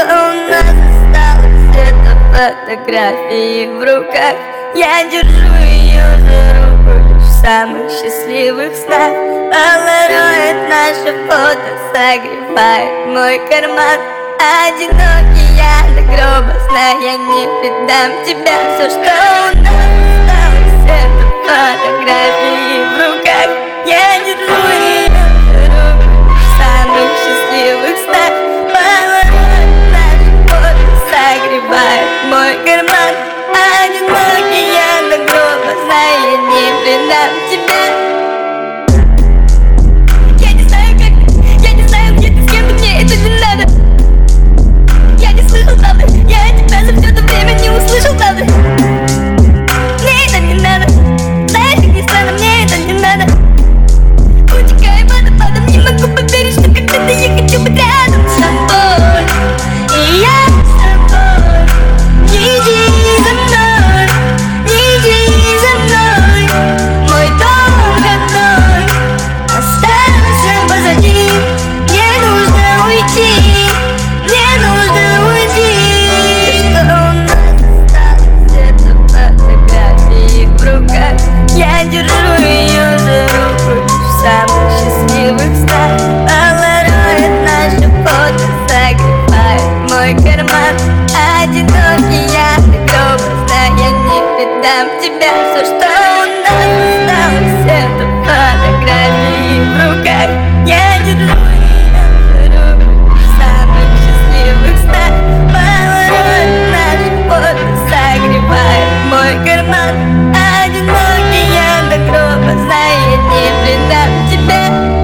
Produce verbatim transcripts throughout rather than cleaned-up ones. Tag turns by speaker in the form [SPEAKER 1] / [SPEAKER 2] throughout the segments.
[SPEAKER 1] у нас осталось? Это фотографии в руках. Я держу ее за руку лишь в самых счастливых снах. Полароид наше фото согревает мой карман. Одинокий я до гроба сна, я не предам тебя. Все, что у нас осталось, это фотографии в руках. Я держу ее за руку лишь в самых счастливых снах. Полароид наше фото согревает мой карман. Одинокий я до гроба сна, я не предам тебя. Я не знаю, как ты, я не знаю, где ты, с кем ты, мне это не надо. Я не слышал правды, я тебя за все это время не услышал правды. Мне это не надо, знаешь, как ни странно, мне это не надо. Утекаю водопадом, не могу поверить, что когда-то я хочу быть рядом с тобой. И я с тобой. Не иди за мной, не иди за мной. Мой дом родной остался позади. Мне нужно уйти, мне нужно уйти. Что у нас осталось, это фотографии в руках. Я держу ее за руку лишь в самых счастливых снах. Полароид наше фото согревает мой карман. Одинокий я до гроба сна, я не предам тебя. Все, что у нас осталось, это фотографии в руках. Я держу ее за руку лишь в самых счастливых снах. Полароид наше фото согревает мой карман. Одинокий я до гроба сна, я не предам тебя.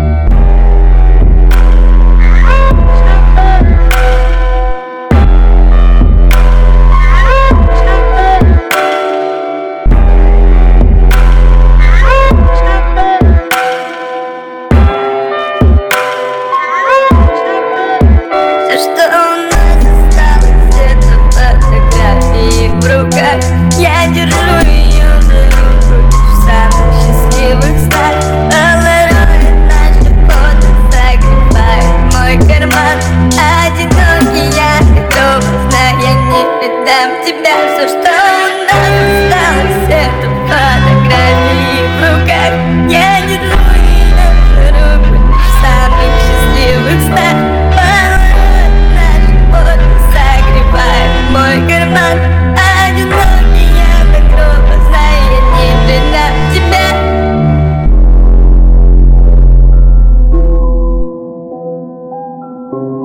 [SPEAKER 1] Я держу ее за руку лишь в самых счастливых снах. Полароид наше фото согревает мой карман. Одинокий я до гроба сна, я не предам тебя. Все, что у нас осталось, это фотографии в руках. Я держу ее за руку лишь в самых счастливых снах. Полароид наше фото согревает мой карман. Одинокий я до гроба сна, я не предам тебя.
[SPEAKER 2] Thank you.